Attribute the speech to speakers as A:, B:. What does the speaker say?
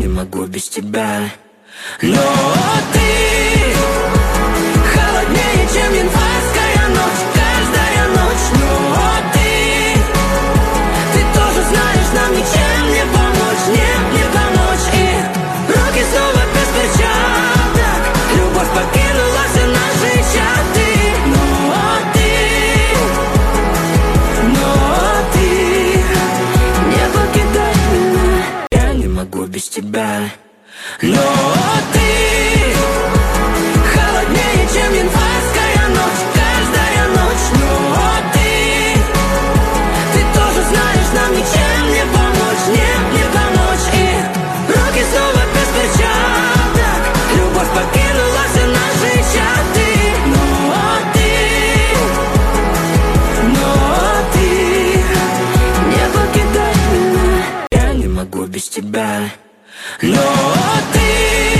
A: могу без тебя. Но ты холоднее, чем январская ночь, каждая ночь. Но ты тоже знаешь, нам ничем не помочь, не помочь. И руки снова без перчаток, любовь покинула все наши чаты. Но ты не покидай меня, я не могу без тебя. Но ты холоднее, чем январская ночь, каждая ночь. Но ты тоже знаешь, нам ничем не помочь, не помочь. И руки снова без перчаток, любовь покинула все наши чаты. Но ты не покидай меня, я не могу без тебя. Но ты